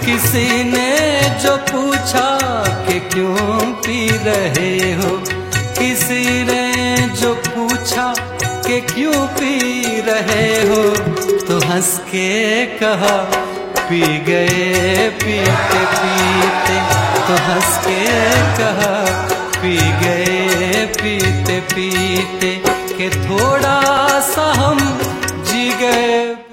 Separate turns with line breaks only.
किसी ने जो पूछा कि क्यों पी रहे हो, किसी ने जो पूछा कि क्यों पी रहे हो, तो हंस के कहा पी गए पीते पीते, तो हंस के कहा पी गए पीते पीते, कि थोड़ा सा हम जी गए